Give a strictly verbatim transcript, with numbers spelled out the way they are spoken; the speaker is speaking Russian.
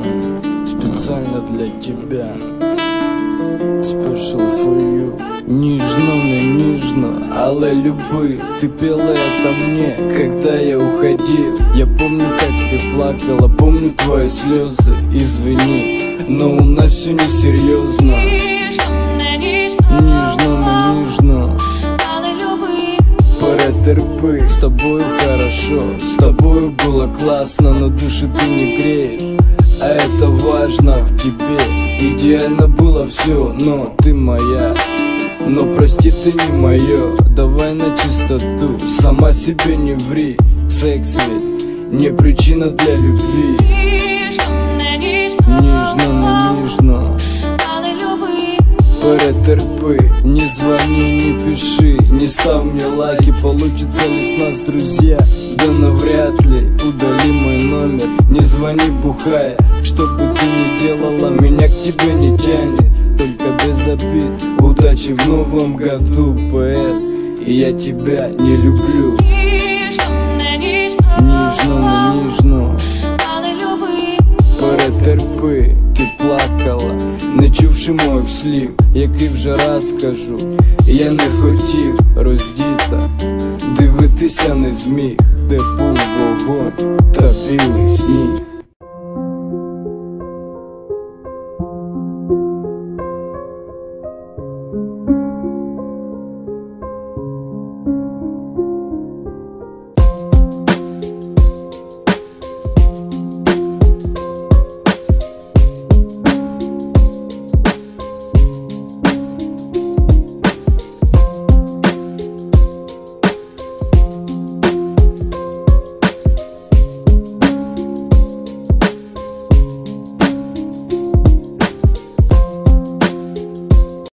Специально для тебя. Special for you. Ніжно, не ніжно, але люби. Ты пела это мне, когда я уходил. Я помню, как ты плакала, помню твои слезы. Извини, но у нас все несерьезно. Ніжно, не ніжно, перетерпи. С тобою хорошо, с тобою было классно, но души ты не греешь, а это важно в тебе. Идеально было все, но ты моя. Но прости, ты не мое. Давай на чистоту, сама себе не ври. Секс ведь не причина для любви. Ніжно, не ніжно, перетерпи. Не звони, не пиши, не ставь мне лайки. Получится ли с нас друзья? Да навряд ли. Удали мой номер, не звони бухая. Что бы ты ни делала, меня к тебе не тянет. Только без обид. Удачи в новом году, ПС. И я тебя не люблю. Ніжно, не ніжно, перетерпи. Ти плакала, не чувши моїх слів, який вже раз кажу. Я не хотів роздіта, дивитися не зміг, де був вогонь та білий сніг.